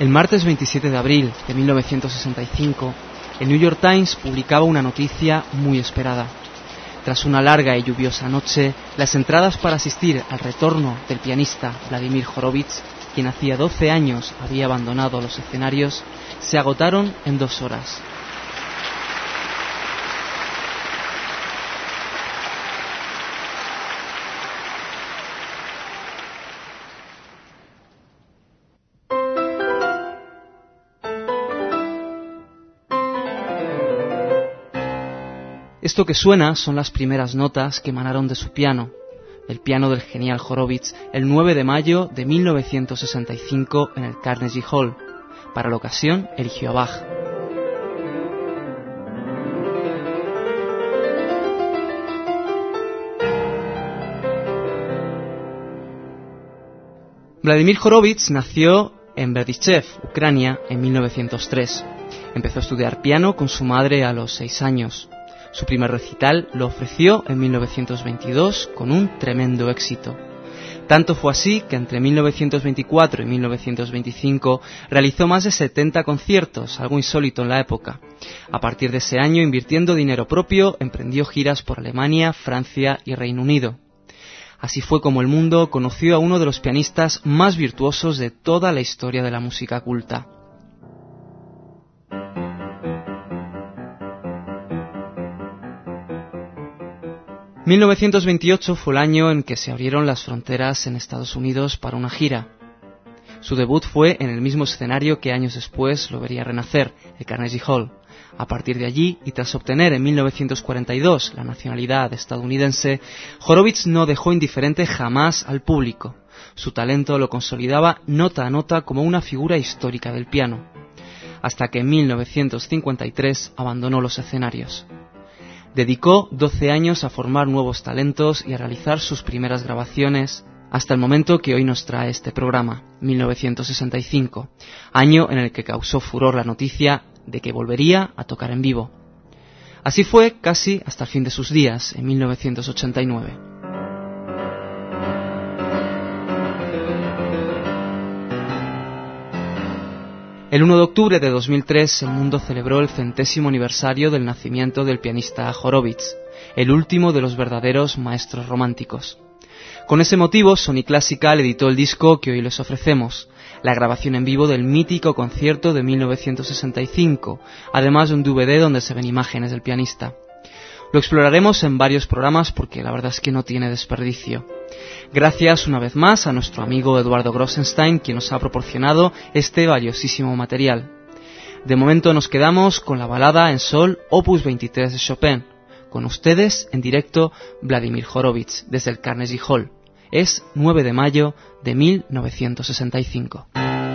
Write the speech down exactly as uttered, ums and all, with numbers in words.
El martes veintisiete de abril de mil novecientos sesenta y cinco, el New York Times publicaba una noticia muy esperada. Tras una larga y lluviosa noche, las entradas para asistir al retorno del pianista Vladimir Horowitz, quien hacía doce años había abandonado los escenarios, se agotaron en dos horas. Esto que suena son las primeras notas que emanaron de su piano, el piano del genial Horowitz, el nueve de mayo de mil novecientos sesenta y cinco en el Carnegie Hall. Para la ocasión eligió a Bach. Vladimir Horowitz nació en Berdichev, Ucrania, en mil novecientos tres. Empezó a estudiar piano con su madre a los seis años. Su primer recital lo ofreció en mil novecientos veintidós con un tremendo éxito. Tanto fue así que entre mil novecientos veinticuatro y mil novecientos veinticinco realizó más de setenta conciertos, algo insólito en la época. A partir de ese año, invirtiendo dinero propio, emprendió giras por Alemania, Francia y Reino Unido. Así fue como el mundo conoció a uno de los pianistas más virtuosos de toda la historia de la música culta. mil novecientos veintiocho fue el año en que se abrieron las fronteras en Estados Unidos para una gira. Su debut fue en el mismo escenario que años después lo vería renacer, el Carnegie Hall. A partir de allí, y tras obtener en mil novecientos cuarenta y dos la nacionalidad estadounidense, Horowitz no dejó indiferente jamás al público. Su talento lo consolidaba nota a nota como una figura histórica del piano, hasta que en mil novecientos cincuenta y tres abandonó los escenarios. Dedicó doce años a formar nuevos talentos y a realizar sus primeras grabaciones, hasta el momento que hoy nos trae este programa, mil novecientos sesenta y cinco, año en el que causó furor la noticia de que volvería a tocar en vivo. Así fue casi hasta el fin de sus días, en mil novecientos ochenta y nueve. El uno de octubre de dos mil tres, el mundo celebró el centésimo aniversario del nacimiento del pianista Horowitz, el último de los verdaderos maestros románticos. Con ese motivo, Sony Classical editó el disco que hoy les ofrecemos, la grabación en vivo del mítico concierto de mil novecientos sesenta y cinco, además de un D V D donde se ven imágenes del pianista. Lo exploraremos en varios programas porque la verdad es que no tiene desperdicio. Gracias una vez más a nuestro amigo Eduardo Grossenstein, quien nos ha proporcionado este valiosísimo material. De momento nos quedamos con la balada en sol opus veintitrés de Chopin. Con ustedes, en directo, Vladimir Horowitz, desde el Carnegie Hall. Es nueve de mayo de mil novecientos sesenta y cinco.